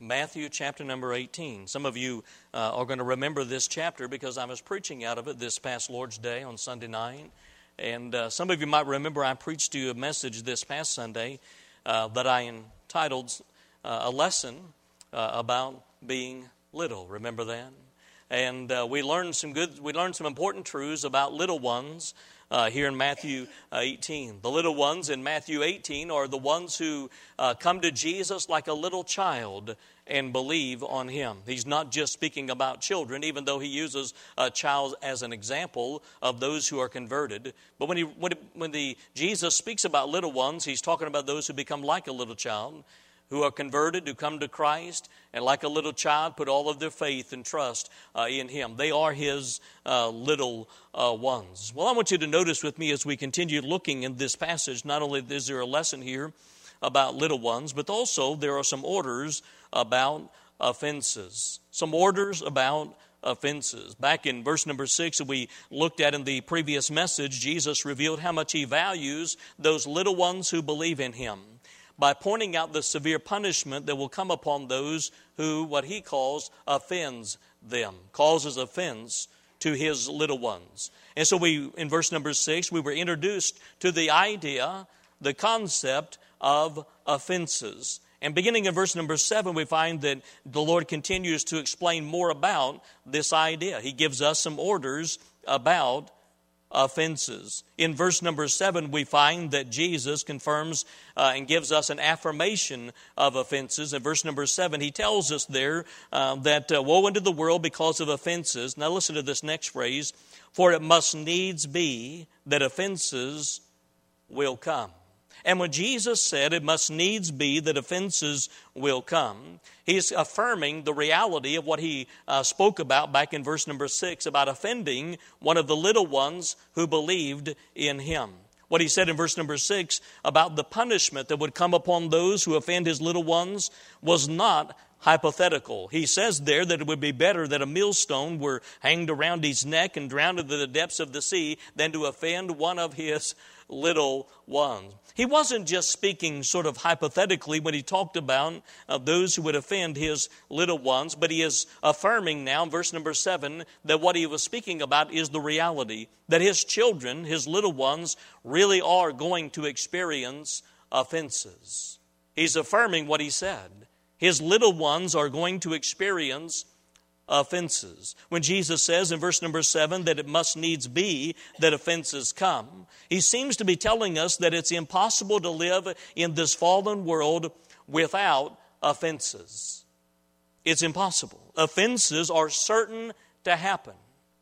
Matthew chapter number 18. Some of you are going to remember this chapter because I was preaching out of it this past Lord's Day on Sunday night. And some of you might remember I preached to you a message this past Sunday that I entitled a lesson about being little. Remember that? And we learned some important truths about little ones here in Matthew 18. The little ones in Matthew 18 are the ones who come to Jesus like a little child and believe on Him. He's not just speaking about children, even though He uses a child as an example of those who are converted. But when Jesus speaks about little ones, He's talking about those who become like a little child, who are converted, who come to Christ, and like a little child, put all of their faith and trust in Him. They are His little ones. Well, I want you to notice with me as we continue looking in this passage, not only is there a lesson here about little ones, but also there are some orders about offenses. Some orders about offenses. Back in verse number 6 that we looked at in the previous message, Jesus revealed how much He values those little ones who believe in Him, by pointing out the severe punishment that will come upon those who, what He calls, offends them, causes offense to His little ones. And so in verse number 6, we were introduced to the idea, the concept of offenses. And beginning in verse number 7, we find that the Lord continues to explain more about this idea. He gives us some orders about offenses. In verse number 7, we find that Jesus confirms and gives us an affirmation of offenses. In verse number 7, He tells us there that woe unto the world because of offenses. Now listen to this next phrase. For it must needs be that offenses will come. And when Jesus said it must needs be that offenses will come, He's affirming the reality of what He spoke about back in verse number 6 about offending one of the little ones who believed in Him. What He said in verse number 6 about the punishment that would come upon those who offend His little ones was not hypothetical. He says there that it would be better that a millstone were hanged around his neck and drowned into the depths of the sea than to offend one of His little ones. He wasn't just speaking sort of hypothetically when He talked about those who would offend His little ones, but He is affirming now in verse number 7 that what He was speaking about is the reality, that His children, His little ones, really are going to experience offenses. He's affirming what He said. His little ones are going to experience offenses. When Jesus says in verse number 7 that it must needs be that offenses come, He seems to be telling us that it's impossible to live in this fallen world without offenses. It's impossible. Offenses are certain to happen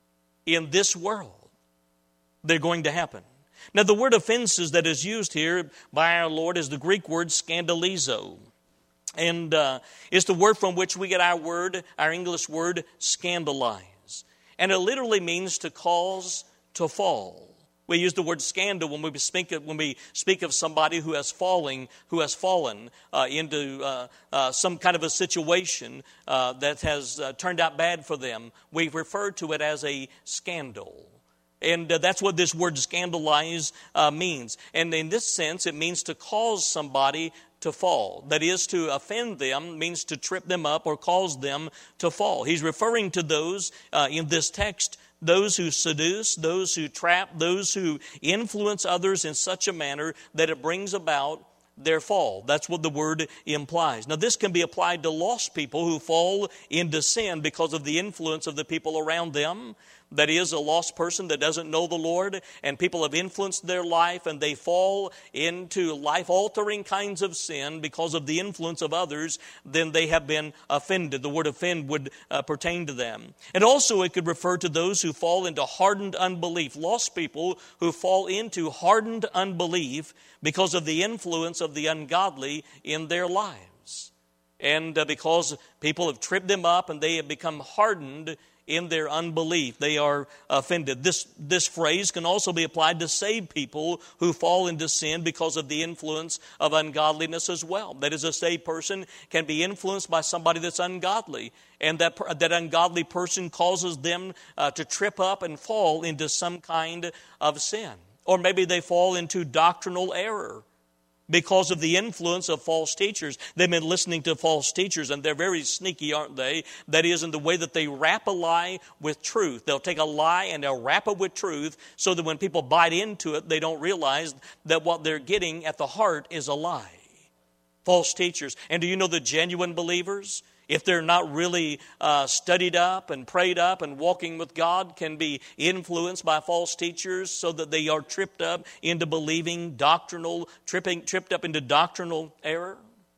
in this world. They're going to happen. Now, the word offenses that is used here by our Lord is the Greek word scandalizo. And it's the word from which we get our English word scandalize. And it literally means to cause to fall. We use the word scandal when we speak of somebody who has fallen into some kind of a situation that has turned out bad for them. We refer to it as a scandal. And that's what this word scandalize means. And in this sense, it means to cause somebody to fall. That is, to offend them means to trip them up or cause them to fall. He's referring to those in this text, those who seduce, those who trap, those who influence others in such a manner that it brings about their fall. That's what the word implies. Now, this can be applied to lost people who fall into sin because of the influence of the people around them. That is, a lost person that doesn't know the Lord, and people have influenced their life, and they fall into life-altering kinds of sin because of the influence of others, then they have been offended. The word offend would pertain to them. And also it could refer to those who fall into hardened unbelief, lost people who fall into hardened unbelief because of the influence of the ungodly in their lives. And because people have tripped them up and they have become hardened in their unbelief, they are offended. This phrase can also be applied to saved people who fall into sin because of the influence of ungodliness as well. That is, a saved person can be influenced by somebody that's ungodly, and that ungodly person causes them to trip up and fall into some kind of sin. Or maybe they fall into doctrinal error. because of the influence of false teachers. They've been listening to false teachers, and they're very sneaky, aren't they? That is, in the way that they wrap a lie with truth. They'll take a lie and they'll wrap it with truth so that when people bite into it, they don't realize that what they're getting at the heart is a lie. False teachers. And do you know the genuine believers, if they're not really studied up and prayed up and walking with God, can be influenced by false teachers so that they are tripped up into believing tripped up into doctrinal error?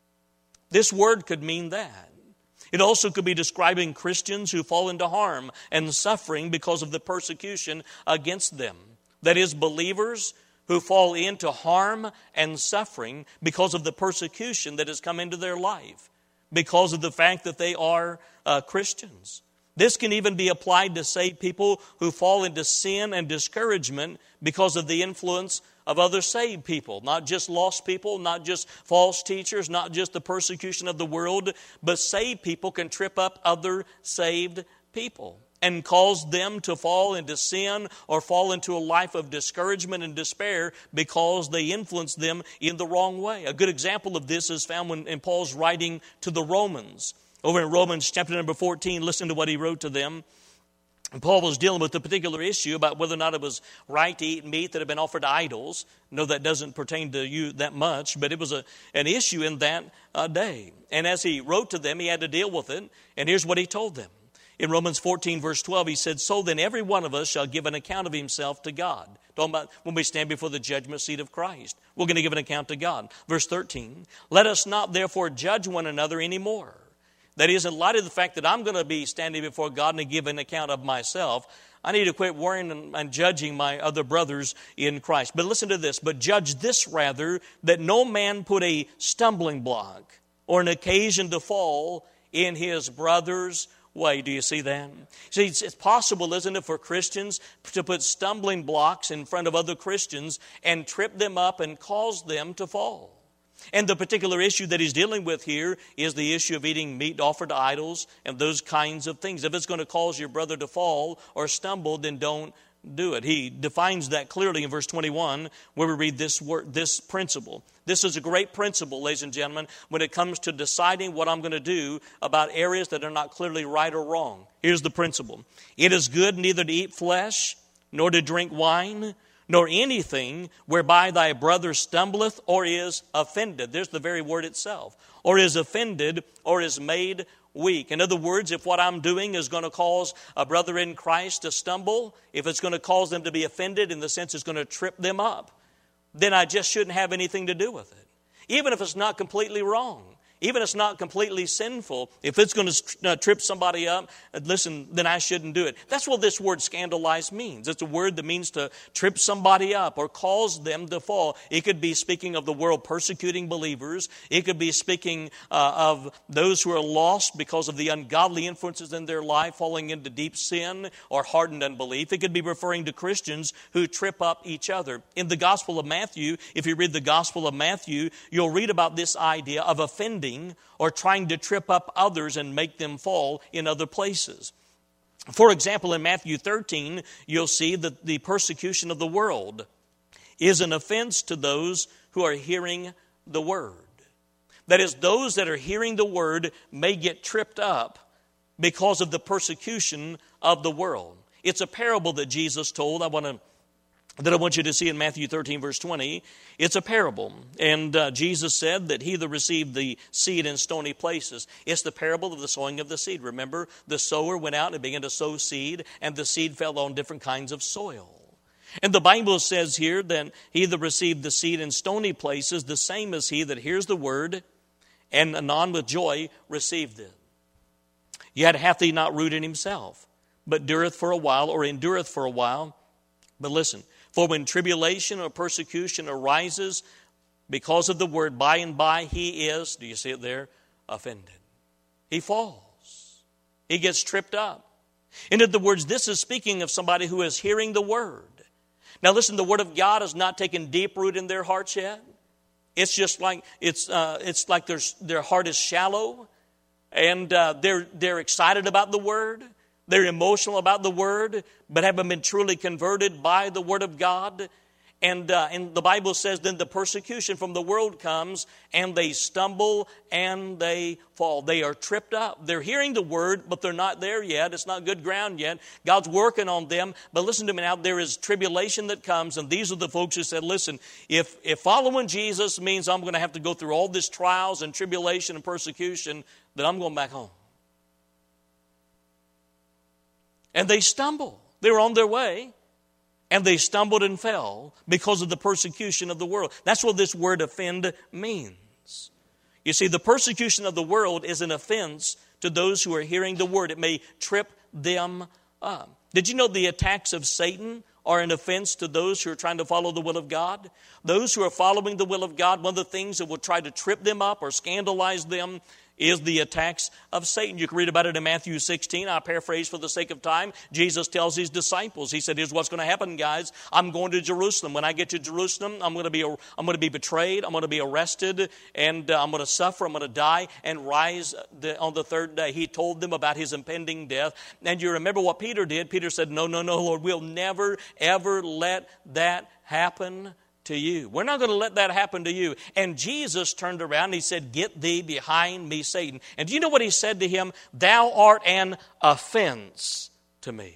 This word could mean that. It also could be describing Christians who fall into harm and suffering because of the persecution against them. That is, believers who fall into harm and suffering because of the persecution that has come into their life, because of the fact that they are Christians. This can even be applied to saved people who fall into sin and discouragement because of the influence of other saved people. Not just lost people, not just false teachers, not just the persecution of the world, but saved people can trip up other saved people and cause them to fall into sin or fall into a life of discouragement and despair because they influence them in the wrong way. A good example of this is found in Paul's writing to the Romans. Over in Romans chapter number 14, listen to what he wrote to them. And Paul was dealing with a particular issue about whether or not it was right to eat meat that had been offered to idols. No, that doesn't pertain to you that much, but it was an issue in that day. And as he wrote to them, he had to deal with it. And here's what he told them. In Romans 14, verse 12, he said, "So then every one of us shall give an account of himself to God." Talking about when we stand before the judgment seat of Christ. We're going to give an account to God. Verse 13, "Let us not therefore judge one another anymore." That is, in light of the fact that I'm going to be standing before God and give an account of myself, I need to quit worrying and judging my other brothers in Christ. But listen to this. "But judge this rather, that no man put a stumbling block or an occasion to fall in his brother's way." Do you see that? See, it's possible, isn't it, for Christians to put stumbling blocks in front of other Christians and trip them up and cause them to fall. And the particular issue that he's dealing with here is the issue of eating meat offered to idols and those kinds of things. If it's going to cause your brother to fall or stumble, then don't do it. He defines that clearly in verse 21 where we read this principle. This is a great principle, ladies and gentlemen, when it comes to deciding what I'm going to do about areas that are not clearly right or wrong. Here's the principle. "It is good neither to eat flesh, nor to drink wine, nor anything whereby thy brother stumbleth or is offended." There's the very word itself. Or is offended or is made weak. In other words, if what I'm doing is going to cause a brother in Christ to stumble, if it's going to cause them to be offended in the sense it's going to trip them up, then I just shouldn't have anything to do with it. Even if it's not completely wrong. Even if it's not completely sinful, if it's going to trip somebody up, listen, then I shouldn't do it. That's what this word scandalize means. It's a word that means to trip somebody up or cause them to fall. It could be speaking of the world persecuting believers. It could be speaking of those who are lost because of the ungodly influences in their life, falling into deep sin or hardened unbelief. It could be referring to Christians who trip up each other. In the Gospel of Matthew, if you read the Gospel of Matthew, you'll read about this idea of offending or trying to trip up others and make them fall in other places. For example, in Matthew 13, you'll see that the persecution of the world is an offense to those who are hearing the word. That is, those that are hearing the word may get tripped up because of the persecution of the world. It's a parable that Jesus told. I want you to see in Matthew 13, verse 20. It's a parable. And Jesus said that he that received the seed in stony places. It's the parable of the sowing of the seed. Remember, the sower went out and began to sow seed, and the seed fell on different kinds of soil. And the Bible says here that he that received the seed in stony places, the same as he that hears the word, and anon with joy received it. Yet hath he not root in himself, but dureth for a while, or endureth for a while. But listen, for when tribulation or persecution arises because of the word, by and by he is, do you see it there, offended. He falls. He gets tripped up. In other words, this is speaking of somebody who is hearing the word. Now listen, the word of God has not taken deep root in their hearts yet. It's just like it's like their heart is shallow, and they're excited about the word. They're emotional about the word, but haven't been truly converted by the word of God. And the Bible says, then the persecution from the world comes, and they stumble and they fall. They are tripped up. They're hearing the word, but they're not there yet. It's not good ground yet. God's working on them. But listen to me now, there is tribulation that comes, and these are the folks who said, listen, if following Jesus means I'm going to have to go through all these trials and tribulation and persecution, then I'm going back home. And they stumble. They were on their way. And they stumbled and fell because of the persecution of the world. That's what this word offend means. You see, the persecution of the world is an offense to those who are hearing the word. It may trip them up. Did you know the attacks of Satan are an offense to those who are trying to follow the will of God? Those who are following the will of God, one of the things that will try to trip them up or scandalize them is the attacks of Satan. You can read about it in Matthew 16. I'll paraphrase for the sake of time. Jesus tells his disciples, he said, here's what's going to happen, guys. I'm going to Jerusalem. When I get to Jerusalem, I'm going to be betrayed. I'm going to be arrested, and I'm going to suffer. I'm going to die and rise on the third day. He told them about his impending death. And you remember what Peter did. Peter said, no, Lord, we'll never, ever let that happen to you. We're not going to let that happen to you. And Jesus turned around and he said, get thee behind me, Satan. And do you know what he said to him? Thou art an offense to me.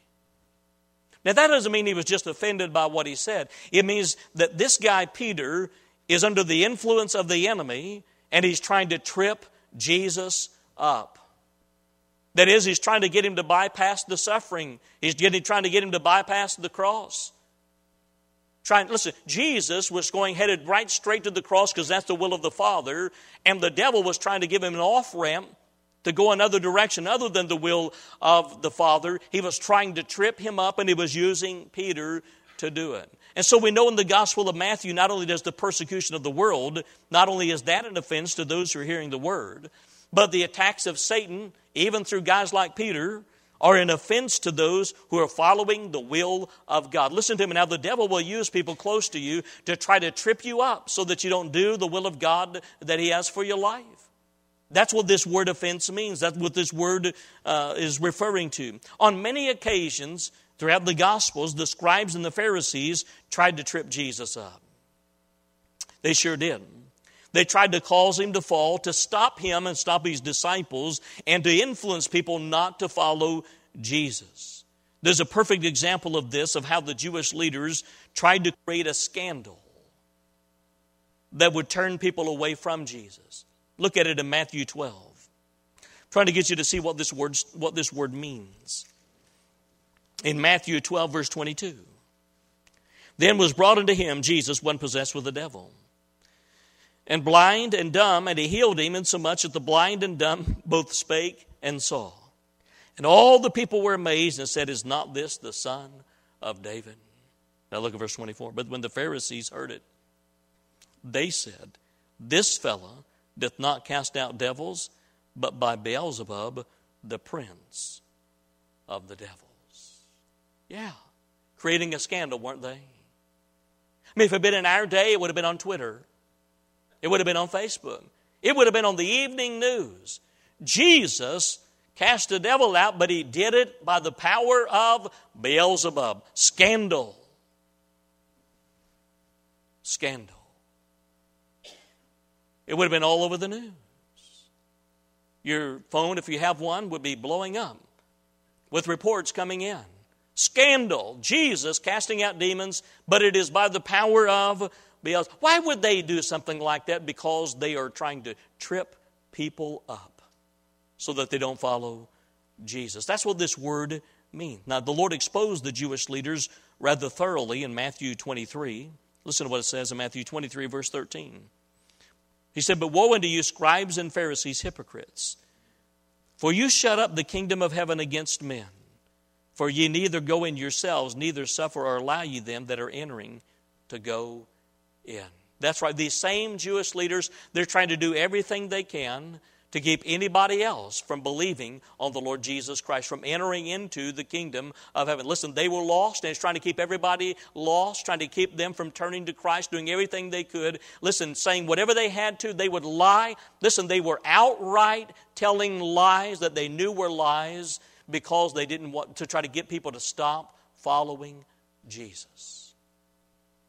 Now that doesn't mean he was just offended by what he said. It means that this guy, Peter, is under the influence of the enemy, and he's trying to trip Jesus up. That is, he's trying to get him to bypass the suffering. He's trying to get him to bypass the cross. Listen, Jesus was headed right straight to the cross because that's the will of the Father, and the devil was trying to give him an off-ramp to go another direction other than the will of the Father. He was trying to trip him up, and he was using Peter to do it. And so we know in the Gospel of Matthew, not only does the persecution of the world, not only is that an offense to those who are hearing the word, but the attacks of Satan, even through guys like Peter, are an offense to those who are following the will of God. Listen to me now. The devil will use people close to you to try to trip you up so that you don't do the will of God that he has for your life. That's what this word offense means. That's what this word is referring to. On many occasions throughout the Gospels, the scribes and the Pharisees tried to trip Jesus up. They sure did. They tried to cause him to fall, to stop him and stop his disciples, and to influence people not to follow Jesus. There's a perfect example of this, of how the Jewish leaders tried to create a scandal that would turn people away from Jesus. Look at it in Matthew 12. I'm trying to get you to see what this word means. In Matthew 12, verse 22. Then was brought unto him, Jesus, one possessed with the devil, and blind and dumb, and he healed him, insomuch that the blind and dumb both spake and saw. And all the people were amazed and said, is not this the Son of David? Now look at verse 24. But when the Pharisees heard it, they said, this fellow doth not cast out devils, but by Beelzebub, the prince of the devils. Yeah, creating a scandal, weren't they? I mean, if it had been in our day, it would have been on Twitter. It would have been on Facebook. It would have been on the evening news. Jesus cast the devil out, but he did it by the power of Beelzebub. Scandal. Scandal. It would have been all over the news. Your phone, if you have one, would be blowing up with reports coming in. Scandal. Jesus casting out demons, but it is by the power of Beelzebub. Why would they do something like that? Because they are trying to trip people up so that they don't follow Jesus. That's what this word means. Now, the Lord exposed the Jewish leaders rather thoroughly in Matthew 23. Listen to what it says in Matthew 23, verse 13. He said, but woe unto you, scribes and Pharisees, hypocrites! For you shut up the kingdom of heaven against men. For ye neither go in yourselves, neither suffer or allow ye them that are entering to go in. That's right. These same Jewish leaders, they're trying to do everything they can to keep anybody else from believing on the Lord Jesus Christ, from entering into the kingdom of heaven. Listen, they were lost, and it's trying to keep everybody lost, trying to keep them from turning to Christ, doing everything they could. Listen, saying whatever they had to, they would lie. Listen, they were outright telling lies that they knew were lies because they didn't want to try to get people to stop following Jesus.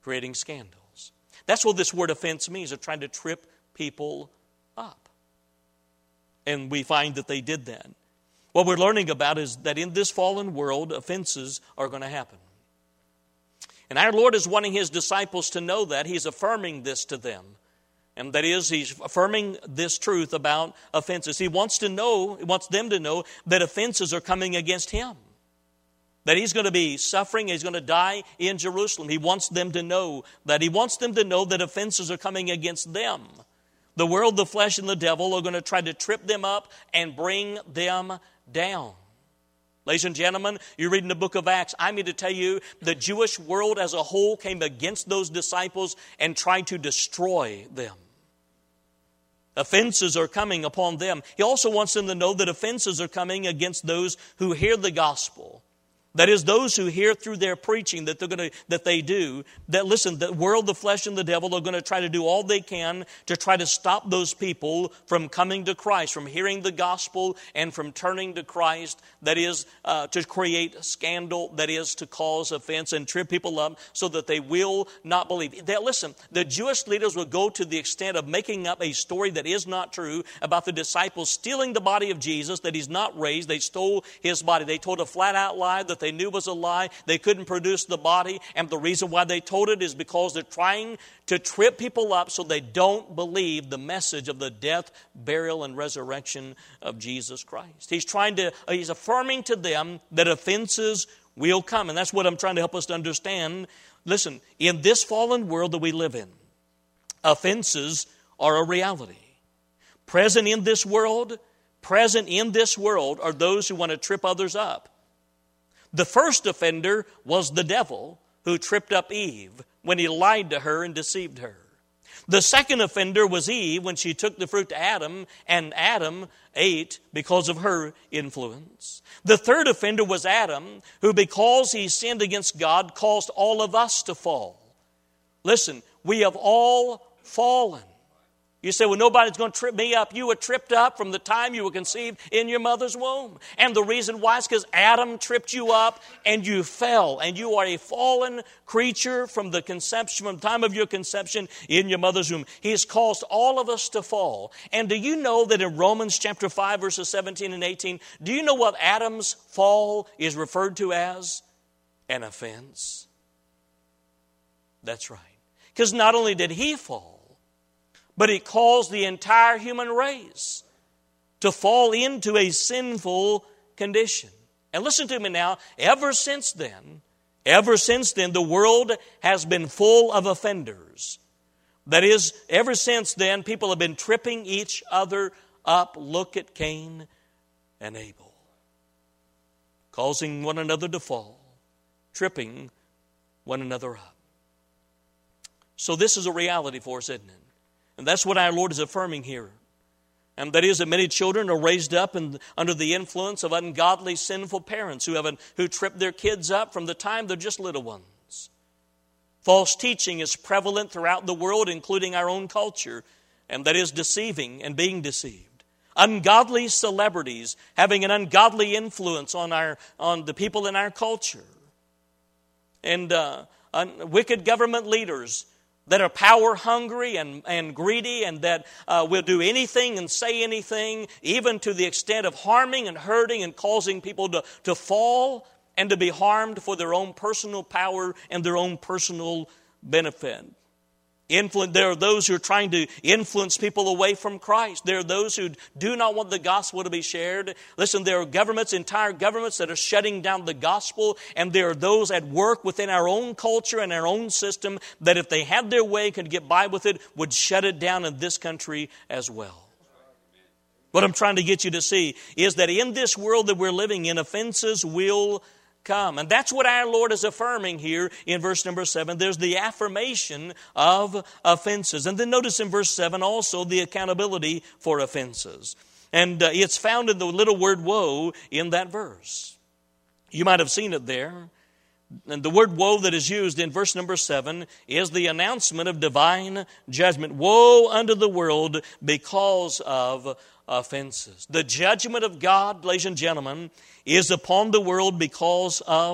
creating scandals. That's what this word offense means. They're trying to trip people up. And we find that they did that. What we're learning about is that in this fallen world, offenses are going to happen. And our Lord is wanting His disciples to know that. He's affirming this to them. And that is, He's affirming this truth about offenses. He wants them to know that offenses are coming against Him. That He's going to be suffering, He's going to die in Jerusalem. He wants them to know that. He wants them to know that offenses are coming against them. The world, the flesh, and the devil are going to try to trip them up and bring them down. Ladies and gentlemen, you're reading the book of Acts. I mean to tell you, the Jewish world as a whole came against those disciples and tried to destroy them. Offenses are coming upon them. He also wants them to know that offenses are coming against those who hear the gospel. That is, those who hear through their preaching that the world, the flesh, and the devil are going to try to do all they can to try to stop those people from coming to Christ, from hearing the gospel and from turning to Christ. That is, to create scandal, that is, to cause offense and trip people up so that they will not believe. The Jewish leaders will go to the extent of making up a story that is not true about the disciples stealing the body of Jesus, that He's not raised. They stole His body. They told a flat-out lie that they knew was a lie. They couldn't produce the body, and the reason why they told it is because they're trying to trip people up so they don't believe the message of the death, burial, and resurrection of Jesus Christ. He's affirming to them that offenses will come, and that's what I'm trying to help us to understand. Listen, in this fallen world that we live in, offenses are a reality. Present in this world are those who want to trip others up. The first offender was the devil who tripped up Eve when he lied to her and deceived her. The second offender was Eve when she took the fruit to Adam, and Adam ate because of her influence. The third offender was Adam, who because he sinned against God caused all of us to fall. Listen, we have all fallen. You say, well, nobody's going to trip me up. You were tripped up from the time you were conceived in your mother's womb. And the reason why is because Adam tripped you up and you fell. And you are a fallen creature from the time of your conception in your mother's womb. He has caused all of us to fall. And do you know that in Romans chapter 5, verses 17 and 18, do you know what Adam's fall is referred to as? An offense. That's right. Because not only did he fall, but it caused the entire human race to fall into a sinful condition. And listen to me now, ever since then, the world has been full of offenders. That is, ever since then, people have been tripping each other up. Look at Cain and Abel. Causing one another to fall, tripping one another up. So this is a reality for us, isn't it? And that's what our Lord is affirming here. And that is that many children are raised up under the influence of ungodly, sinful parents who trip their kids up from the time they're just little ones. False teaching is prevalent throughout the world, including our own culture, and that is deceiving and being deceived. Ungodly celebrities having an ungodly influence on the people in our culture. And wicked government leaders that are power hungry and greedy and that will do anything and say anything, even to the extent of harming and hurting and causing people to fall and to be harmed for their own personal power and their own personal benefit. There are those who are trying to influence people away from Christ. There are those who do not want the gospel to be shared. Listen, there are entire governments that are shutting down the gospel, and there are those at work within our own culture and our own system that if they had their way, could get by with it, would shut it down in this country as well. What I'm trying to get you to see is that in this world that we're living in, offenses will come. And that's what our Lord is affirming here in verse number 7. There's the affirmation of offenses. And then notice in verse 7 also the accountability for offenses. And it's found in the little word woe in that verse. You might have seen it there. And the word woe that is used in verse number 7 is the announcement of divine judgment. Woe unto the world because of offenses. The judgment of God, ladies and gentlemen, is upon the world because of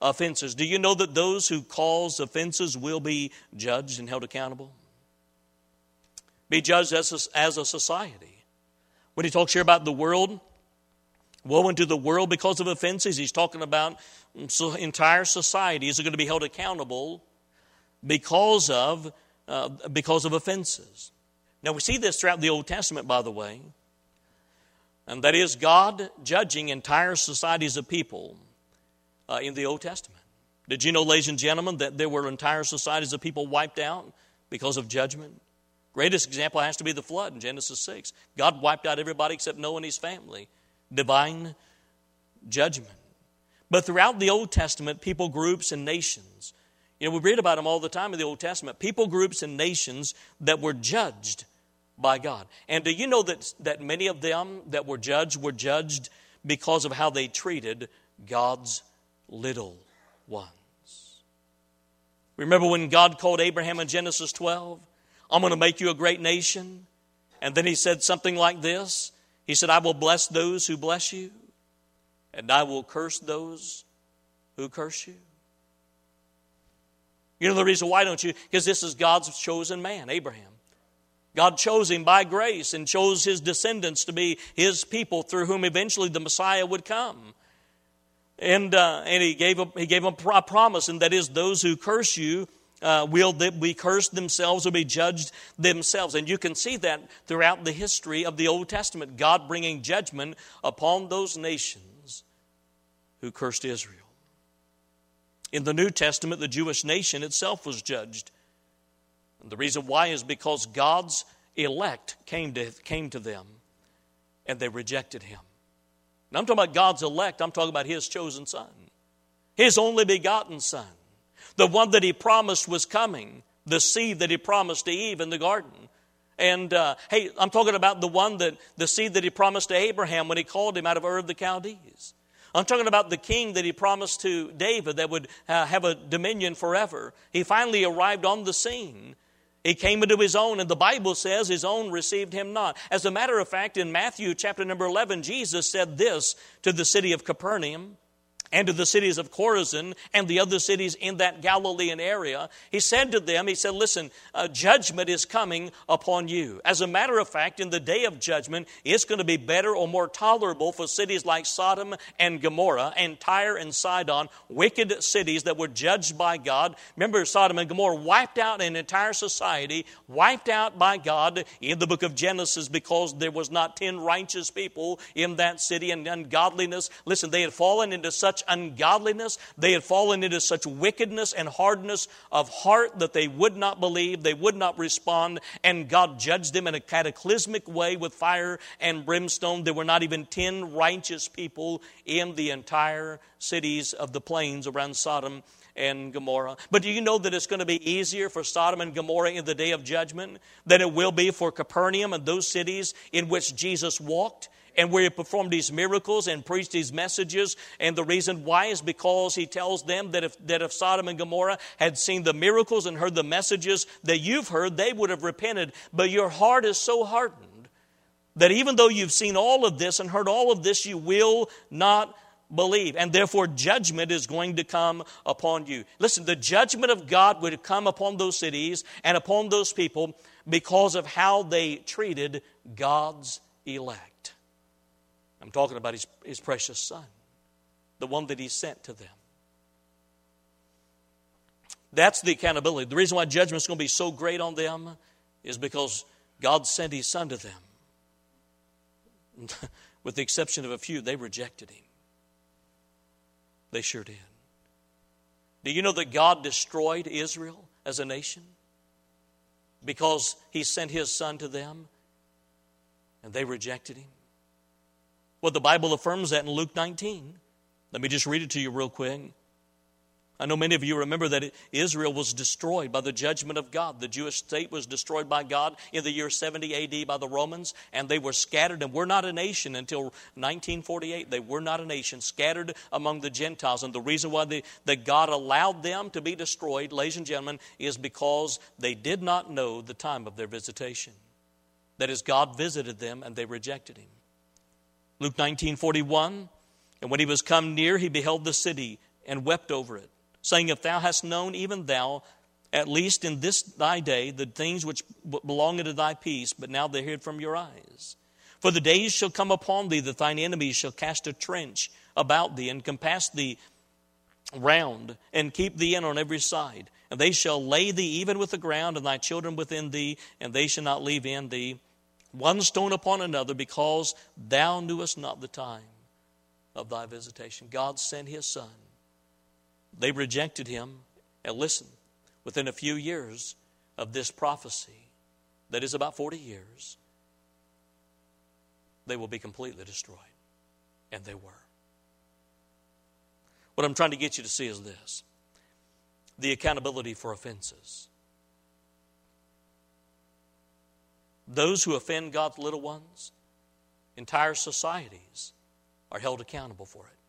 offenses. Do you know that those who cause offenses will be judged and held accountable? Be judged as a society. When he talks here about the world, woe unto the world because of offenses, he's talking about entire societies are going to be held accountable because of offenses. Now we see this throughout the Old Testament, by the way, and that is God judging entire societies of people in the Old Testament. Did you know, ladies and gentlemen, that there were entire societies of people wiped out because of judgment? Greatest example has to be the flood in Genesis 6. God wiped out everybody except Noah and his family. Divine judgment. But throughout the Old Testament, people groups and nations, we read about them all the time in the Old Testament, people groups and nations that were judged by God. And do you know that many of them that were judged because of how they treated God's little ones? Remember when God called Abraham in Genesis 12, I'm going to make you a great nation. And then he said something like this. He said, I will bless those who bless you, and I will curse those who curse you. You know the reason why, don't you? Because this is God's chosen man, Abraham. God chose him by grace and chose his descendants to be his people through whom eventually the Messiah would come. And he gave him a promise, and that is those who curse you will be cursed themselves or be judged themselves. And you can see that throughout the history of the Old Testament, God bringing judgment upon those nations who cursed Israel. In the New Testament, the Jewish nation itself was judged. And the reason why is because God's elect came to them and they rejected him. Now I'm talking about God's elect. I'm talking about his chosen son, his only begotten son, the one that he promised was coming, the seed that he promised to Eve in the garden. And I'm talking about the seed that he promised to Abraham when he called him out of Ur of the Chaldees. I'm talking about the king that he promised to David that would have a dominion forever. He finally arrived on the scene. He came into his own, and the Bible says his own received him not. As a matter of fact, in Matthew chapter number 11, Jesus said this to the city of Capernaum and to the cities of Chorazin and the other cities in that Galilean area. He said to them, listen, judgment is coming upon you. As a matter of fact, in the day of judgment, it's going to be better or more tolerable for cities like Sodom and Gomorrah and Tyre and Sidon, wicked cities that were judged by God. Remember, Sodom and Gomorrah wiped out an entire society, wiped out by God in the book of Genesis because there was not 10 righteous people in that city, and ungodliness. Listen, they had fallen into such ungodliness, they had fallen into such wickedness and hardness of heart that they would not believe, they would not respond, and God judged them in a cataclysmic way with fire and brimstone. There were not even 10 righteous people in the entire cities of the plains around Sodom and Gomorrah. But do you know that it's going to be easier for Sodom and Gomorrah in the day of judgment than it will be for Capernaum and those cities in which Jesus walked and where he performed these miracles and preached these messages? And the reason why is because he tells them that if Sodom and Gomorrah had seen the miracles and heard the messages that you've heard, they would have repented. But your heart is so hardened that even though you've seen all of this and heard all of this, you will not believe. And therefore judgment is going to come upon you. Listen, the judgment of God would come upon those cities and upon those people because of how they treated God's elect. I'm talking about his precious son, the one that he sent to them. That's the accountability. The reason why judgment is going to be so great on them is because God sent his son to them. With the exception of a few, they rejected him. They sure did. Do you know that God destroyed Israel as a nation? Because he sent his son to them and they rejected him. Well, the Bible affirms that in Luke 19. Let me just read it to you real quick. I know many of you remember that Israel was destroyed by the judgment of God. The Jewish state was destroyed by God in the year 70 A.D. by the Romans, and they were scattered and were not a nation until 1948. They were not a nation, scattered among the Gentiles. And the reason why that God allowed them to be destroyed, ladies and gentlemen, is because they did not know the time of their visitation. That is, God visited them and they rejected him. Luke 19:41, and when he was come near, he beheld the city and wept over it, saying, if thou hast known, even thou, at least in this thy day, the things which belong unto thy peace, but now they're hid from your eyes. For the days shall come upon thee that thine enemies shall cast a trench about thee, and compass thee round, and keep thee in on every side. And they shall lay thee even with the ground, and thy children within thee, and they shall not leave in thee one stone upon another, because thou knewest not the time of thy visitation. God sent his Son. They rejected him. And listen, within a few years of this prophecy, that is about 40 years, they will be completely destroyed. And they were. What I'm trying to get you to see is this: the accountability for offenses. Those who offend God's little ones, entire societies, are held accountable for it.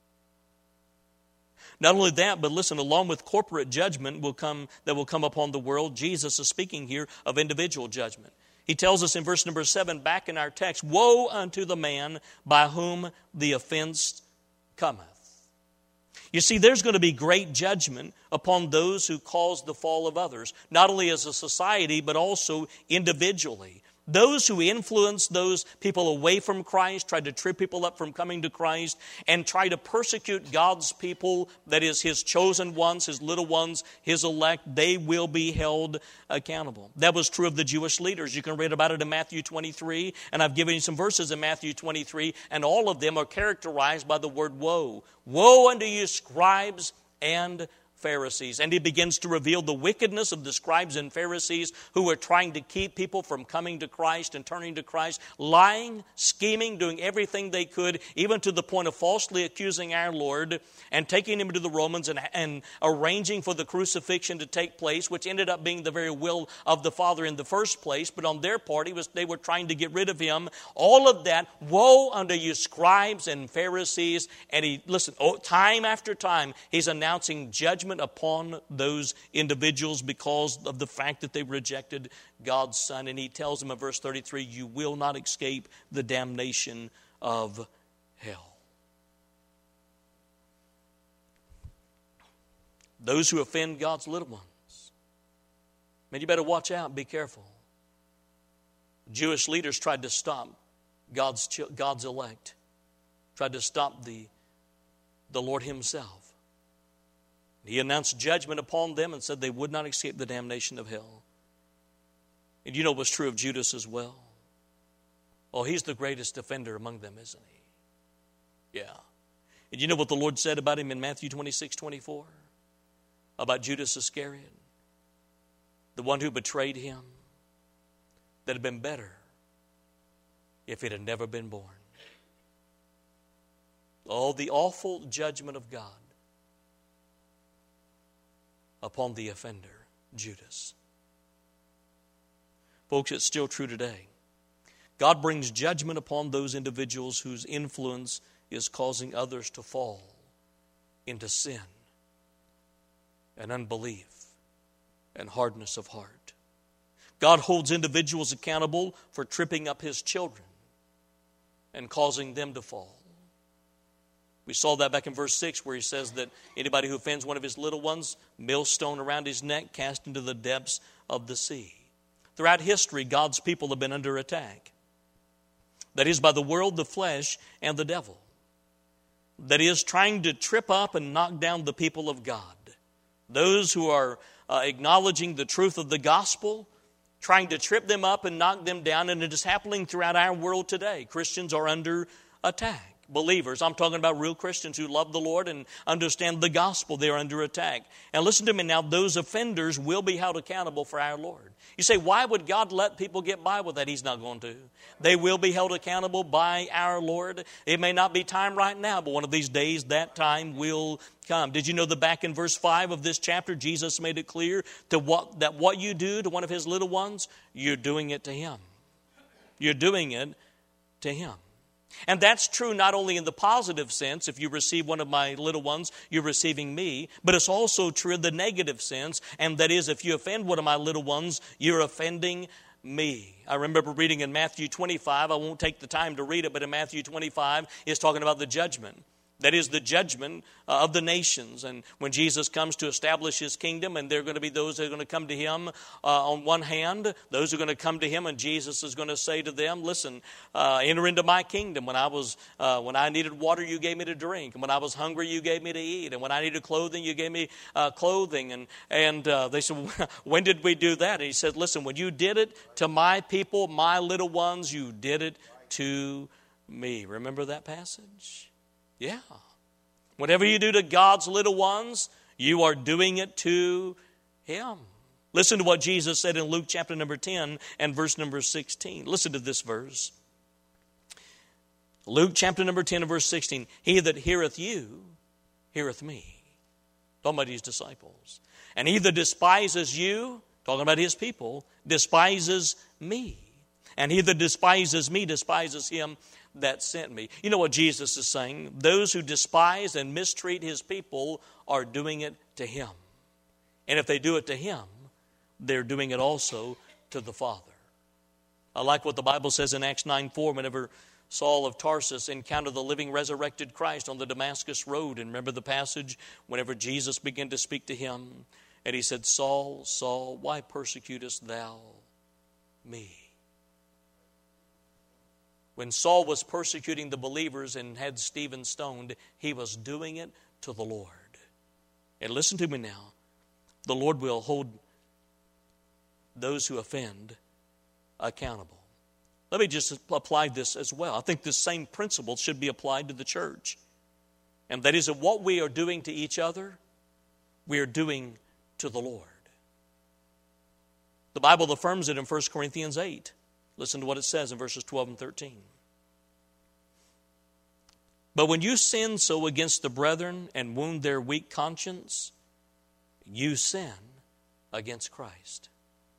Not only that, but listen, along with corporate judgment that will come upon the world, Jesus is speaking here of individual judgment. He tells us in verse number 7, back in our text, woe unto the man by whom the offense cometh. You see, there's going to be great judgment upon those who cause the fall of others, not only as a society, but also individually. Those who influence those people away from Christ, try to trip people up from coming to Christ, and try to persecute God's people, that is his chosen ones, his little ones, his elect, they will be held accountable. That was true of the Jewish leaders. You can read about it in Matthew 23, and I've given you some verses in Matthew 23, and all of them are characterized by the word woe. Woe unto you, scribes and Pharisees. And he begins to reveal the wickedness of the scribes and Pharisees who were trying to keep people from coming to Christ and turning to Christ, lying, scheming, doing everything they could, even to the point of falsely accusing our Lord and taking him to the Romans and arranging for the crucifixion to take place, which ended up being the very will of the Father in the first place. But on their part, they were trying to get rid of him. All of that, woe unto you, scribes and Pharisees. And time after time, he's announcing judgment upon those individuals because of the fact that they rejected God's Son. And he tells them in verse 33, you will not escape the damnation of hell. Those who offend God's little ones, man, you better watch out, be careful. Jewish leaders tried to stop God's elect, tried to stop the Lord himself. He announced judgment upon them and said they would not escape the damnation of hell. And you know what's true of Judas as well? Oh, he's the greatest offender among them, isn't he? Yeah. And you know what the Lord said about him in Matthew 26:24? About Judas Iscariot, the one who betrayed him, that had been better if it had never been born. Oh, the awful judgment of God upon the offender, Judas. Folks, it's still true today. God brings judgment upon those individuals whose influence is causing others to fall into sin and unbelief and hardness of heart. God holds individuals accountable for tripping up his children and causing them to fall. We saw that back in verse 6 where he says that anybody who offends one of his little ones, millstone around his neck, cast into the depths of the sea. Throughout history, God's people have been under attack. That is by the world, the flesh, and the devil. That is trying to trip up and knock down the people of God. Those who are acknowledging the truth of the gospel, trying to trip them up and knock them down, and it is happening throughout our world today. Christians are under attack. Believers, I'm talking about real Christians who love the Lord and understand the gospel, they're under attack. And listen to me now, those offenders will be held accountable for our Lord. You say, why would God let people get by with that? He's not going to. They will be held accountable by our Lord. It may not be time right now, but one of these days that time will come. Did you know that back in verse 5 of this chapter, Jesus made it clear that what you do to one of his little ones, you're doing it to him. You're doing it to him. And that's true not only in the positive sense, if you receive one of my little ones, you're receiving me, but it's also true in the negative sense, and that is if you offend one of my little ones, you're offending me. I remember reading in Matthew 25, I won't take the time to read it, but in Matthew 25, it's talking about the judgment. That is the judgment of the nations. And when Jesus comes to establish His kingdom, and there are going to be those that are going to come to Him on one hand, those are going to come to Him, and Jesus is going to say to them, listen, enter into my kingdom. When I needed water, you gave me to drink. And when I was hungry, you gave me to eat. And when I needed clothing, you gave me clothing. And they said, when did we do that? And He said, listen, when you did it to my people, my little ones, you did it to me. Remember that passage? Yeah. Whatever you do to God's little ones, you are doing it to Him. Listen to what Jesus said in Luke chapter number 10 and verse number 16. Listen to this verse. Luke chapter number 10 and verse 16. He that heareth you, heareth me. Talking about His disciples. And he that despises you, talking about His people, despises me. And he that despises me, despises Him that sent me. You know what Jesus is saying? Those who despise and mistreat His people are doing it to Him. And if they do it to Him, they're doing it also to the Father. I like what the Bible says in Acts 9:4, whenever Saul of Tarsus encountered the living resurrected Christ on the Damascus road. And remember the passage whenever Jesus began to speak to him, and he said, Saul, Saul, why persecutest thou me? When Saul was persecuting the believers and had Stephen stoned, he was doing it to the Lord. And listen to me now. The Lord will hold those who offend accountable. Let me just apply this as well. I think this same principle should be applied to the church. And that is that what we are doing to each other, we are doing to the Lord. The Bible affirms it in 1 Corinthians 8. Listen to what it says in verses 12 and 13. But when you sin so against the brethren and wound their weak conscience, you sin against Christ.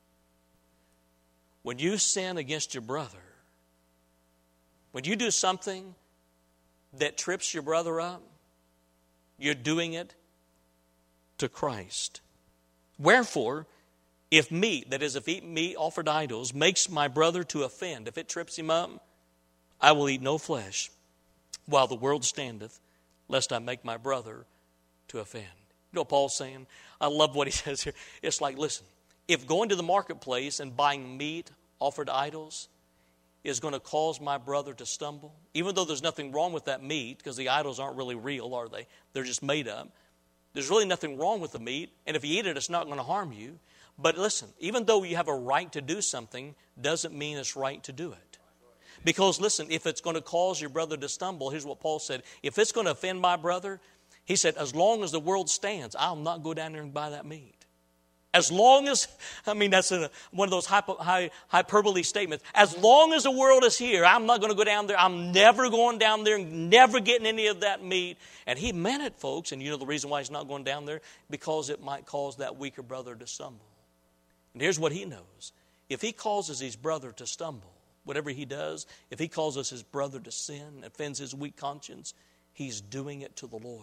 When you sin against your brother, when you do something that trips your brother up, you're doing it to Christ. Wherefore, if meat, that is, if eating meat offered to idols, makes my brother to offend, if it trips him up, I will eat no flesh while the world standeth, lest I make my brother to offend. You know what Paul's saying? I love what he says here. It's like, listen, if going to the marketplace and buying meat offered to idols is going to cause my brother to stumble, even though there's nothing wrong with that meat, because the idols aren't really real, are they? They're just made up. There's really nothing wrong with the meat, and if you eat it, it's not going to harm you. But listen, even though you have a right to do something, doesn't mean it's right to do it. Because listen, if it's going to cause your brother to stumble, here's what Paul said. If it's going to offend my brother, he said, as long as the world stands, I'll not go down there and buy that meat. As long as, that's one of those hyperbole statements. As long as the world is here, I'm not going to go down there. I'm never going down there, never getting any of that meat. And he meant it, folks. And you know the reason why he's not going down there? Because it might cause that weaker brother to stumble. And here's what he knows. If he causes his brother to stumble, whatever he does, if he causes his brother to sin, offends his weak conscience, he's doing it to the Lord.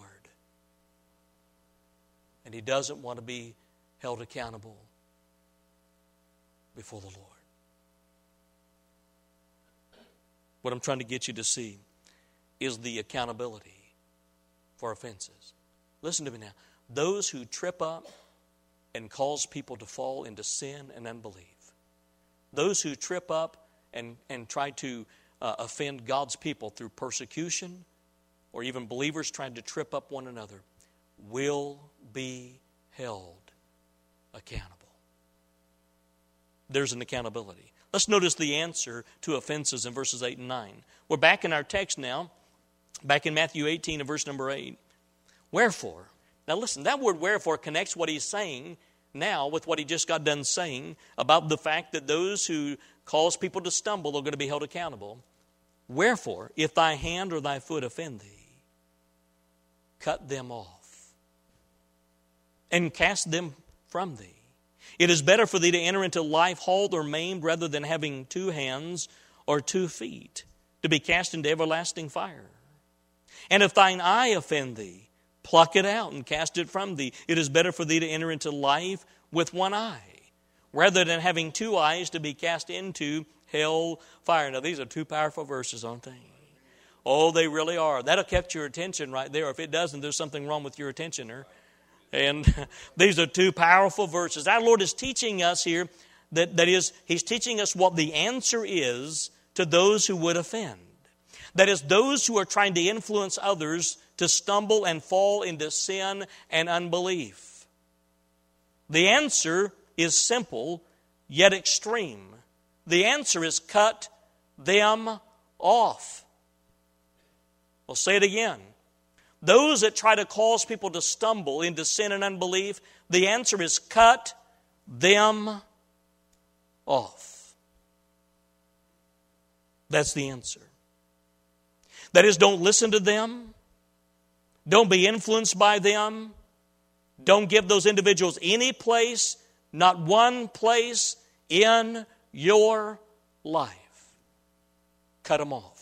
And he doesn't want to be held accountable before the Lord. What I'm trying to get you to see is the accountability for offenses. Listen to me now. Those who trip up and cause people to fall into sin and unbelief, those who trip up and try to offend God's people through persecution, or even believers trying to trip up one another, will be held accountable. There's an accountability. Let's notice the answer to offenses in verses 8 and 9. We're back in our text now, back in Matthew 18 and verse number 8. Wherefore, now listen, that word wherefore connects what he's saying now with what he just got done saying about the fact that those who cause people to stumble are going to be held accountable. Wherefore, if thy hand or thy foot offend thee, cut them off and cast them from thee. It is better for thee to enter into life halt or maimed rather than having 2 hands or 2 feet to be cast into everlasting fire. And if thine eye offend thee, pluck it out and cast it from thee. It is better for thee to enter into life with 1 eye rather than having 2 eyes to be cast into hell fire. Now these are 2 powerful verses, aren't they? Oh, they really are. That'll catch your attention right there. If it doesn't, there's something wrong with your attentioner. And these are two powerful verses. Our Lord is teaching us here, that is, He's teaching us what the answer is to those who would offend. That is, those who are trying to influence others to stumble and fall into sin and unbelief. The answer is simple, yet extreme. The answer is cut them off. We'll say it again. Those that try to cause people to stumble into sin and unbelief, the answer is cut them off. That's the answer. That is, don't listen to them. Don't be influenced by them. Don't give those individuals any place, not one place in your life. Cut them off.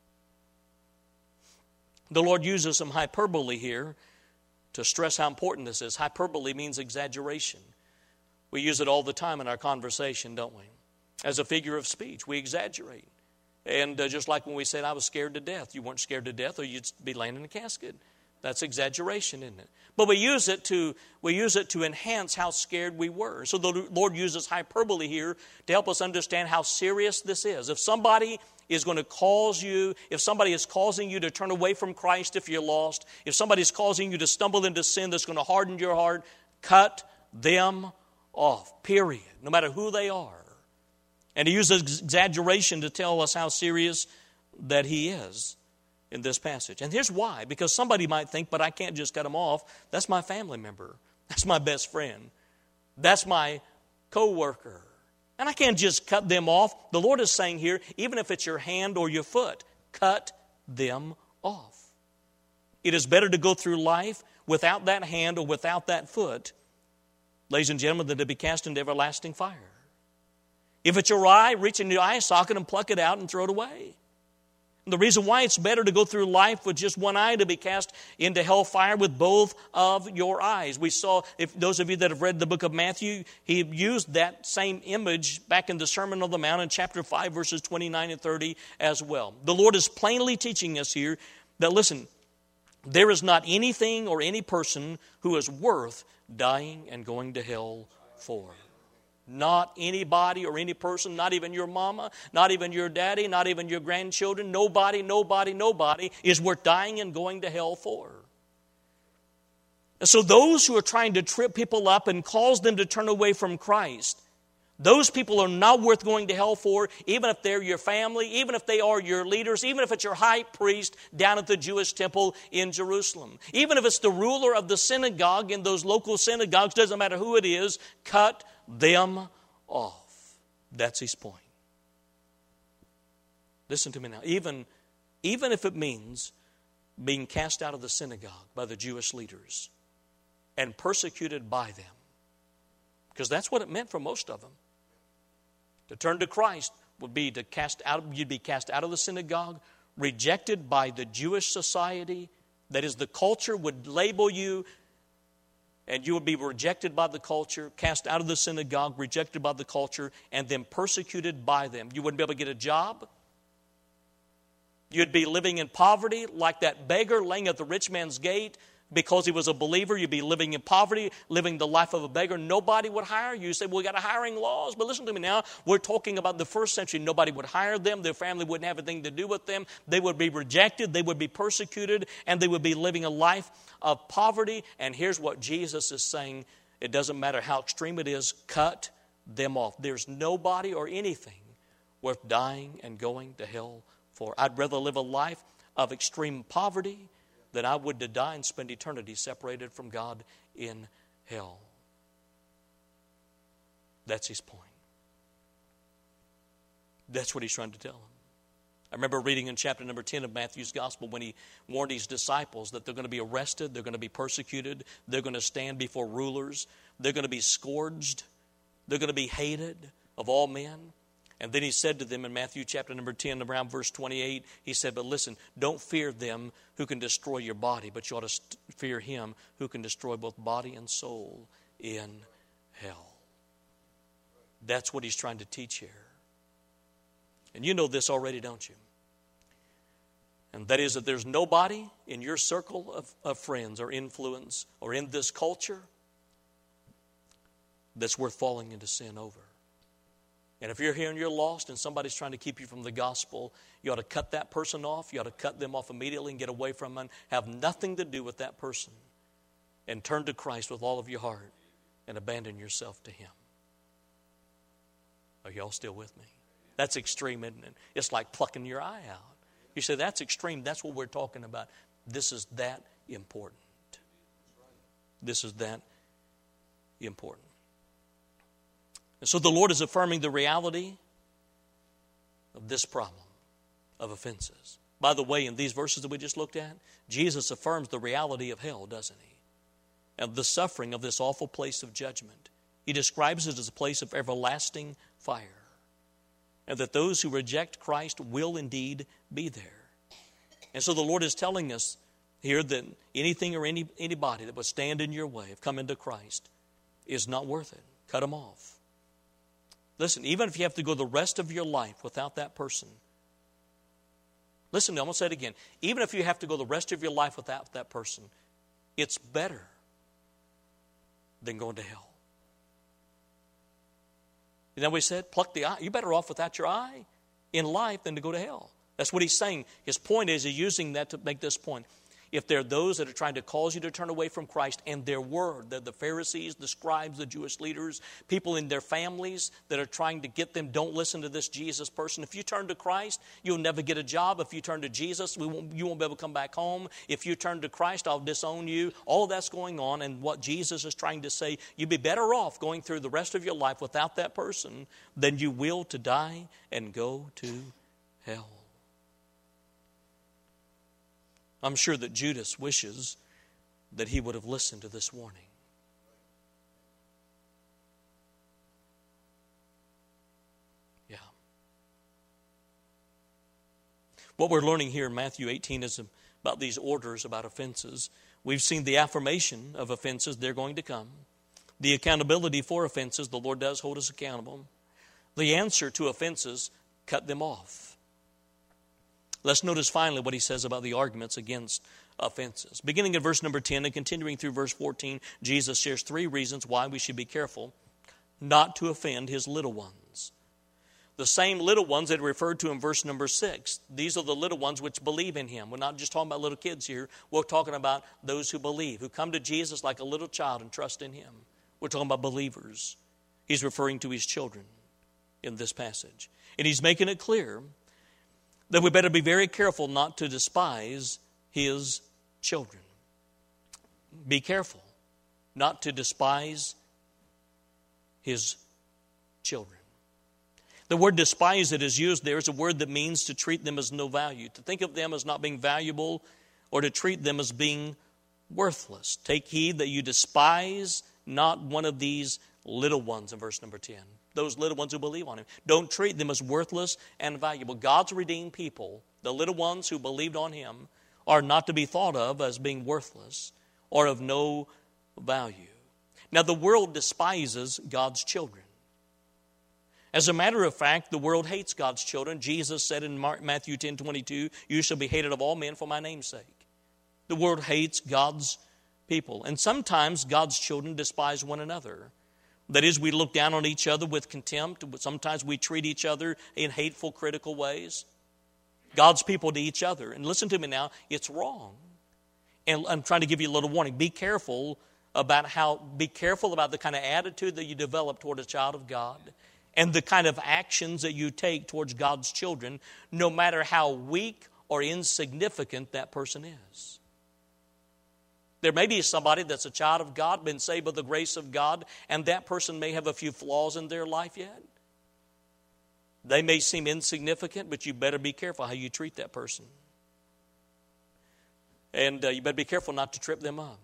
The Lord uses some hyperbole here to stress how important this is. Hyperbole means exaggeration. We use it all the time in our conversation, don't we? As a figure of speech, we exaggerate. And just like when we said, I was scared to death. You weren't scared to death or you'd be laying in a casket. That's exaggeration, isn't it? But we use it to enhance how scared we were. So the Lord uses hyperbole here to help us understand how serious this is. If somebody is going to cause you, if somebody is causing you to turn away from Christ if you're lost, if somebody is causing you to stumble into sin that's going to harden your heart, cut them off, period, no matter who they are. And He uses exaggeration to tell us how serious that He is in this passage. And here's why. Because somebody might think, but I can't just cut them off. That's my family member. That's my best friend. That's my co-worker. And I can't just cut them off. The Lord is saying here, even if it's your hand or your foot, cut them off. It is better to go through life without that hand or without that foot, ladies and gentlemen, than to be cast into everlasting fire. If it's your eye, reach into your eye socket and pluck it out and throw it away. And the reason why it's better to go through life with just one eye to be cast into hellfire with both of your eyes. We saw, if those of you that have read the book of Matthew, he used that same image back in the Sermon on the Mount in chapter 5, verses 29 and 30 as well. The Lord is plainly teaching us here that, listen, there is not anything or any person who is worth dying and going to hell for. Not anybody or any person, not even your mama, not even your daddy, not even your grandchildren. Nobody is worth dying and going to hell for. And so those who are trying to trip people up and cause them to turn away from Christ, those people are not worth going to hell for, even if they're your family, even if they are your leaders, even if it's your high priest down at the Jewish temple in Jerusalem. Even if it's the ruler of the synagogue in those local synagogues, doesn't matter who it is, cut them off. That's his point. Listen to me now. Even if it means being cast out of the synagogue by the Jewish leaders and persecuted by them, because that's what it meant for most of them. To turn to Christ would be to you'd be cast out of the synagogue, rejected by the Jewish society. That is, the culture would label you, and you would be rejected by the culture, cast out of the synagogue, rejected by the culture, and then persecuted by them. You wouldn't be able to get a job. You'd be living in poverty like that beggar laying at the rich man's gate. Because he was a believer, you'd be living in poverty, living the life of a beggar. Nobody would hire you. You say, well, we got hiring laws. But listen to me now. We're talking about the first century. Nobody would hire them. Their family wouldn't have anything to do with them. They would be rejected. They would be persecuted. And they would be living a life of poverty. And here's what Jesus is saying. It doesn't matter how extreme it is. Cut them off. There's nobody or anything worth dying and going to hell for. I'd rather live a life of extreme poverty than I would to die and spend eternity separated from God in hell. That's his point. That's what he's trying to tell them. I remember reading in chapter number 10 of Matthew's Gospel when he warned his disciples that they're going to be arrested, they're going to be persecuted, they're going to stand before rulers, they're going to be scourged, they're going to be hated of all men. And then he said to them in Matthew chapter number 10, around verse 28, he said, but listen, don't fear them who can destroy your body, but you ought to fear him who can destroy both body and soul in hell. That's what he's trying to teach here. And you know this already, don't you? And that is that there's nobody in your circle of friends or influence or in this culture that's worth falling into sin over. And if you're here and you're lost and somebody's trying to keep you from the gospel, you ought to cut that person off. You ought to cut them off immediately and get away from them. Have nothing to do with that person. And turn to Christ with all of your heart and abandon yourself to Him. Are y'all still with me? That's extreme, isn't it? It's like plucking your eye out. You say, that's extreme. That's what we're talking about. This is that important. This is that important. And so the Lord is affirming the reality of this problem of offenses. By the way, in these verses that we just looked at, Jesus affirms the reality of hell, doesn't He? And the suffering of this awful place of judgment. He describes it as a place of everlasting fire. And that those who reject Christ will indeed be there. And so the Lord is telling us here that anything or anybody that would stand in your way of coming to Christ is not worth it. Cut them off. Listen, even if you have to go the rest of your life without that person. Listen, I'm going to say it again. Even if you have to go the rest of your life without that person, it's better than going to hell. You know what He said? Pluck the eye. You're better off without your eye in life than to go to hell. That's what He's saying. His point is, He's using that to make this point. If there are those that are trying to cause you to turn away from Christ, and there were, the Pharisees, the scribes, the Jewish leaders, people in their families that are trying to get them, don't listen to this Jesus person. If you turn to Christ, you'll never get a job. If you turn to Jesus, you won't be able to come back home. If you turn to Christ, I'll disown you. All that's going on, and what Jesus is trying to say, you'd be better off going through the rest of your life without that person than you will to die and go to hell. I'm sure that Judas wishes that he would have listened to this warning. Yeah. What we're learning here in Matthew 18 is about these orders about offenses. We've seen the affirmation of offenses, they're going to come. The accountability for offenses, the Lord does hold us accountable. The answer to offenses, cut them off. Let's notice finally what He says about the arguments against offenses. Beginning in verse number 10 and continuing through verse 14, Jesus shares 3 reasons why we should be careful not to offend His little ones. The same little ones that are referred to in verse number 6. These are the little ones which believe in Him. We're not just talking about little kids here. We're talking about those who believe, who come to Jesus like a little child and trust in Him. We're talking about believers. He's referring to His children in this passage. And He's making it clear that we better be very careful not to despise His children. Be careful not to despise His children. The word despise that is used there is a word that means to treat them as no value, to think of them as not being valuable, or to treat them as being worthless. Take heed that you despise not one of these little ones in verse number 10. Those little ones who believe on Him. Don't treat them as worthless and valuable. God's redeemed people, the little ones who believed on Him, are not to be thought of as being worthless or of no value. Now, the world despises God's children. As a matter of fact, the world hates God's children. Jesus said in Matthew 10:22, you shall be hated of all men for my name's sake. The world hates God's people. And sometimes God's children despise one another. That is, we look down on each other with contempt. Sometimes we treat each other in hateful, critical ways. God's people to each other. And listen to me now, it's wrong. And I'm trying to give you a little warning. Be careful about the kind of attitude that you develop toward a child of God and the kind of actions that you take towards God's children, no matter how weak or insignificant that person is. There may be somebody that's a child of God, been saved by the grace of God, and that person may have a few flaws in their life yet. They may seem insignificant, but you better be careful how you treat that person. And you better be careful not to trip them up.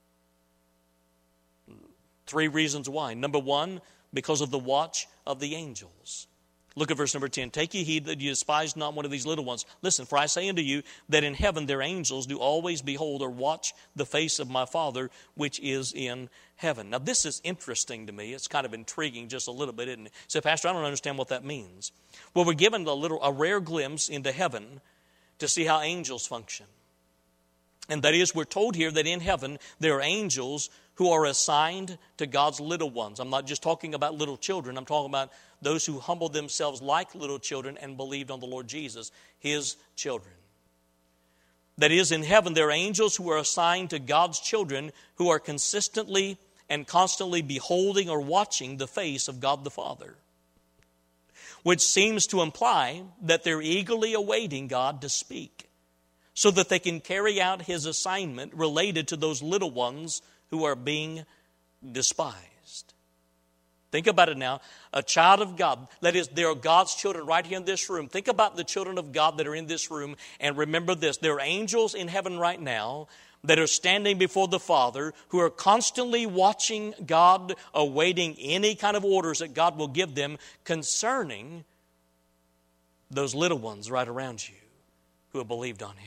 3 reasons why. Number 1, because of the watch of the angels. Look at verse number 10. Take ye heed that you despise not one of these little ones. Listen, for I say unto you that in heaven their angels do always behold or watch the face of my Father which is in heaven. Now this is interesting to me. It's kind of intriguing just a little bit, isn't it? So Pastor, I don't understand what that means. Well, we're given a rare glimpse into heaven to see how angels function. And that is, we're told here that in heaven there are angels who are assigned to God's little ones. I'm not just talking about little children. I'm talking about those who humbled themselves like little children and believed on the Lord Jesus, His children. That is, in heaven there are angels who are assigned to God's children who are consistently and constantly beholding or watching the face of God the Father, which seems to imply that they're eagerly awaiting God to speak, so that they can carry out His assignment related to those little ones who are being despised. Think about it now. A child of God, that is, there are God's children right here in this room. Think about the children of God that are in this room, and remember this. There are angels in heaven right now that are standing before the Father, who are constantly watching God, awaiting any kind of orders that God will give them concerning those little ones right around you who have believed on Him.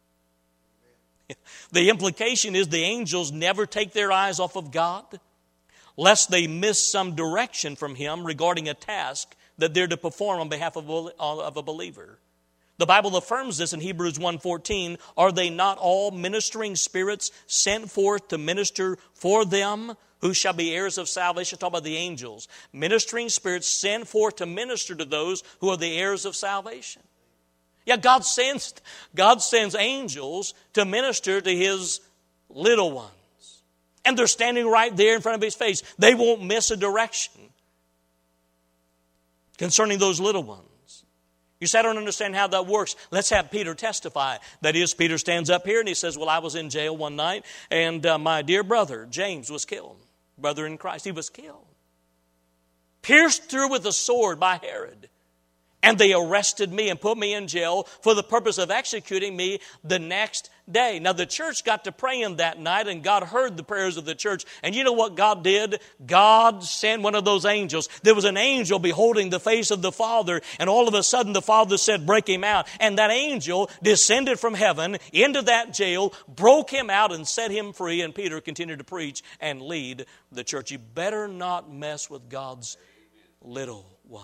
The implication is the angels never take their eyes off of God, lest they miss some direction from Him regarding a task that they're to perform on behalf of a believer. The Bible affirms this in Hebrews 1:14. Are they not all ministering spirits sent forth to minister for them who shall be heirs of salvation? Talk about the angels. Ministering spirits sent forth to minister to those who are the heirs of salvation. Yeah, God sends angels to minister to His little ones. And they're standing right there in front of His face. They won't miss a direction concerning those little ones. You say, I don't understand how that works. Let's have Peter testify. That is, Peter stands up here and he says, well, I was in jail one night and my dear brother, James, was killed. Brother in Christ, he was killed. Pierced through with a sword by Herod. And they arrested me and put me in jail for the purpose of executing me the next day. Now, the church got to praying that night, and God heard the prayers of the church. And you know what God did? God sent one of those angels. There was an angel beholding the face of the Father, and all of a sudden the Father said, break him out. And that angel descended from heaven into that jail, broke him out, and set him free. And Peter continued to preach and lead the church. You better not mess with God's little ones.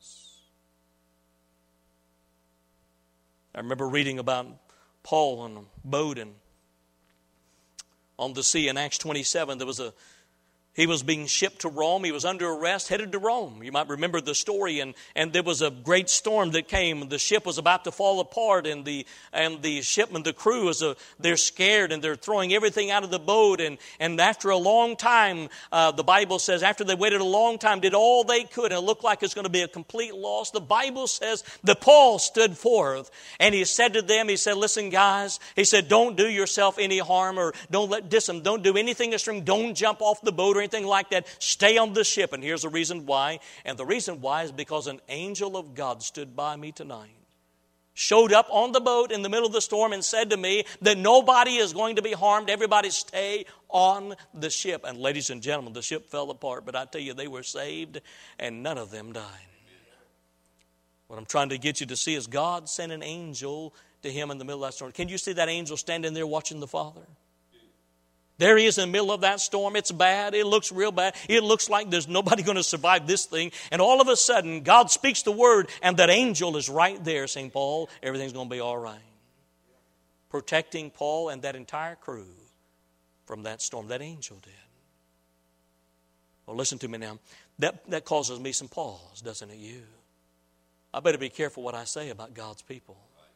I remember reading about Paul on a boat and on the sea in Acts 27. He was being shipped to Rome. He was under arrest, headed to Rome. You might remember the story. And there was a great storm that came. The ship was about to fall apart, and the shipmen, the crew, they're scared and they're throwing everything out of the boat. And after a long time, the Bible says, after they waited a long time, did all they could, and it looked like it's going to be a complete loss. The Bible says that Paul stood forth, and he said to them, he said, listen, guys, he said, don't do yourself any harm, or don't do anything extreme. Don't jump off the boat or anything like that. Stay on the ship. And here's the reason why. And the reason why is because an angel of God stood by me tonight, showed up on the boat in the middle of the storm and said to me that nobody is going to be harmed. Everybody stay on the ship. And ladies and gentlemen, the ship fell apart, but I tell you, they were saved and none of them died. What I'm trying to get you to see is God sent an angel to him in the middle of that storm. Can you see that angel standing there watching the Father? There he is in the middle of that storm. It's bad. It looks real bad. It looks like there's nobody going to survive this thing. And all of a sudden, God speaks the word, and that angel is right there saying, Paul, everything's going to be all right. Protecting Paul and that entire crew from that storm. That angel did. Well, listen to me now. That causes me some pause, doesn't it, you? I better be careful what I say about God's people.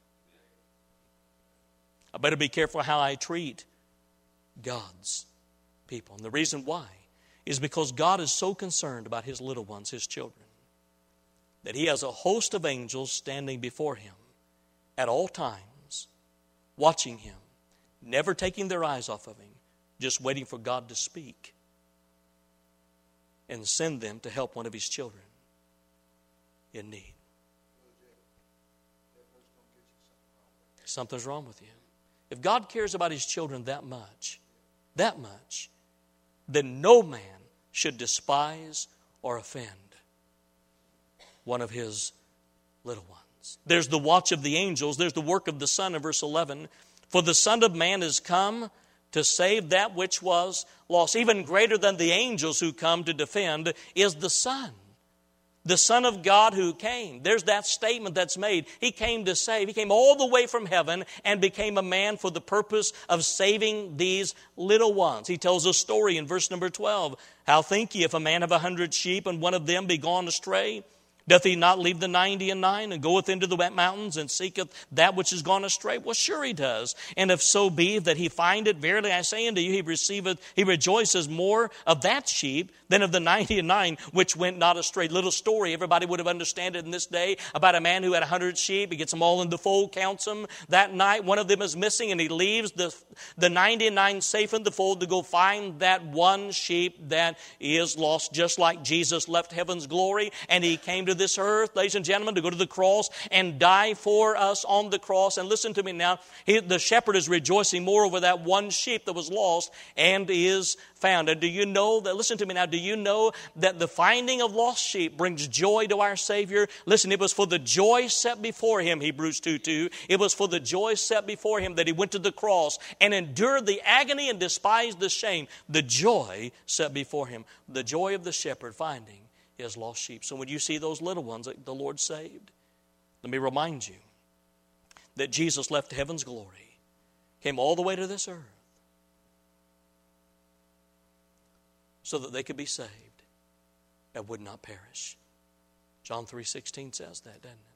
I better be careful how I treat God's people. And the reason why is because God is so concerned about His little ones, His children, that He has a host of angels standing before Him at all times, watching Him, never taking their eyes off of Him, just waiting for God to speak and send them to help one of His children in need. Something's wrong with you. If God cares about His children that much, then no man should despise or offend one of His little ones. There's the watch of the angels. There's the work of the Son in verse 11. For the Son of Man is come to save that which was lost. Even greater than the angels who come to defend is the Son. The Son of God who came. There's that statement that's made. He came to save. He came all the way from heaven and became a man for the purpose of saving these little ones. He tells a story in verse number 12. How think ye, if a man have 100 sheep and one of them be gone astray? Doth he not leave the 99 and goeth into the mountains and seeketh that which is gone astray? Well, sure he does. And if so be that he find it, verily I say unto you, he rejoices more of that sheep than of the 99 which went not astray. Little story, everybody would have understood it in this day, about a man who had 100 sheep. He gets them all in the fold, counts them. That night, one of them is missing, and he leaves the 99 safe in the fold to go find that one sheep that is lost, just like Jesus left heaven's glory, and he came to this earth, ladies and gentlemen, to go to the cross and die for us on the cross. And listen to me now, the shepherd is rejoicing more over that one sheep that was lost and is found. And do you know that, listen to me now, do you know that the finding of lost sheep brings joy to our Savior? Listen, it was for the joy set before him, Hebrews 2:2. It was for the joy set before him that he went to the cross and endured the agony and despised the shame. The joy set before him. The joy of the shepherd finding his lost sheep. So when you see those little ones that the Lord saved, let me remind you that Jesus left heaven's glory, came all the way to this earth, so that they could be saved and would not perish. John 3:16 says that, doesn't it?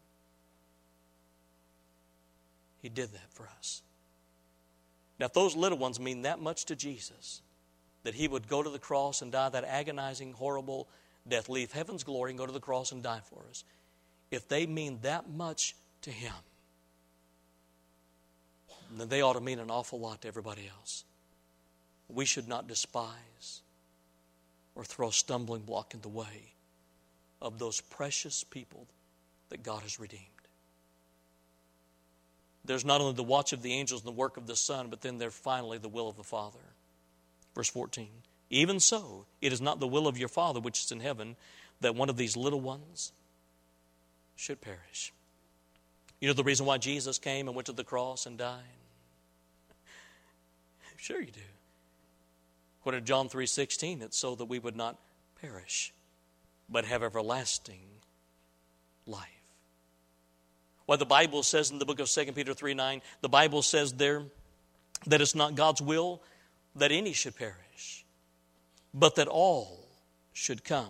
He did that for us. Now, if those little ones mean that much to Jesus, that he would go to the cross and die that agonizing, horrible death, leave heaven's glory and go to the cross and die for us, if they mean that much to him, then they ought to mean an awful lot to everybody else. We should not despise or throw a stumbling block in the way of those precious people that God has redeemed. There's not only the watch of the angels and the work of the Son, but then there's finally the will of the Father. Verse 14, even so, it is not the will of your Father which is in heaven that one of these little ones should perish. You know the reason why Jesus came and went to the cross and died? Sure you do. According to John 3:16, it's so that we would not perish, but have everlasting life. Well, the Bible says in the book of 2 Peter 3:9, the Bible says there that it's not God's will that any should perish, but that all should come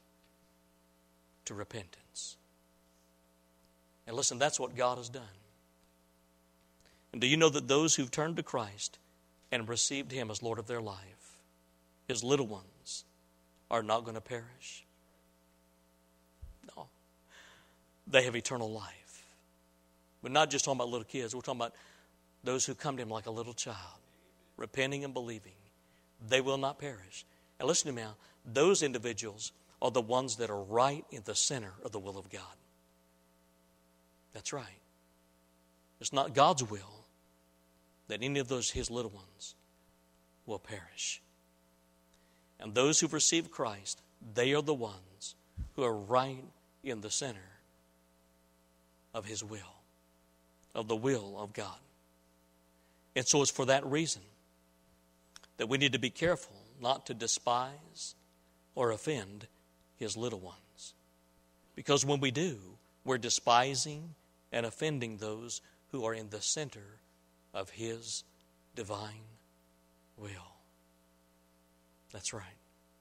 to repentance. And listen, that's what God has done. And do you know that those who've turned to Christ and received him as Lord of their life, his little ones, are not going to perish? No. They have eternal life. We're not just talking about little kids. We're talking about those who come to him like a little child, repenting and believing. They will not perish. And listen to me now. Those individuals are the ones that are right in the center of the will of God. That's right. It's not God's will that any of those, his little ones, will perish. And those who've received Christ, they are the ones who are right in the center of his will, of the will of God. And so it's for that reason that we need to be careful not to despise or offend his little ones. Because when we do, we're despising and offending those who are in the center of his divine will. That's right.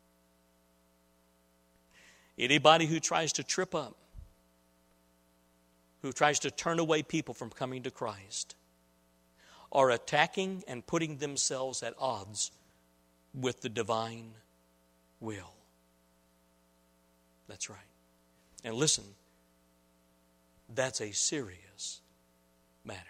Anybody who tries to trip up, who tries to turn away people from coming to Christ, are attacking and putting themselves at odds with the divine will. That's right. And listen, that's a serious matter.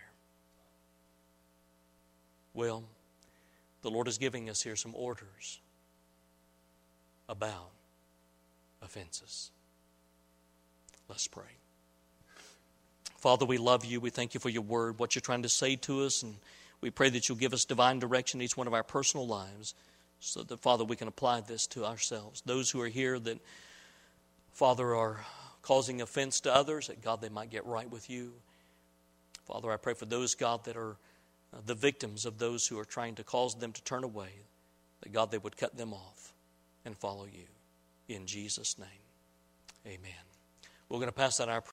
Well, the Lord is giving us here some orders about offenses. Let's pray. Father, we love you. We thank you for your word, what you're trying to say to us, and we pray that you'll give us divine direction in each one of our personal lives so that, Father, we can apply this to ourselves. Those who are here that, Father, are causing offense to others, that, God, they might get right with you. Father, I pray for those, God, that are the victims of those who are trying to cause them to turn away, that, God, they would cut them off and follow you. In Jesus' name, amen. We're going to pass out our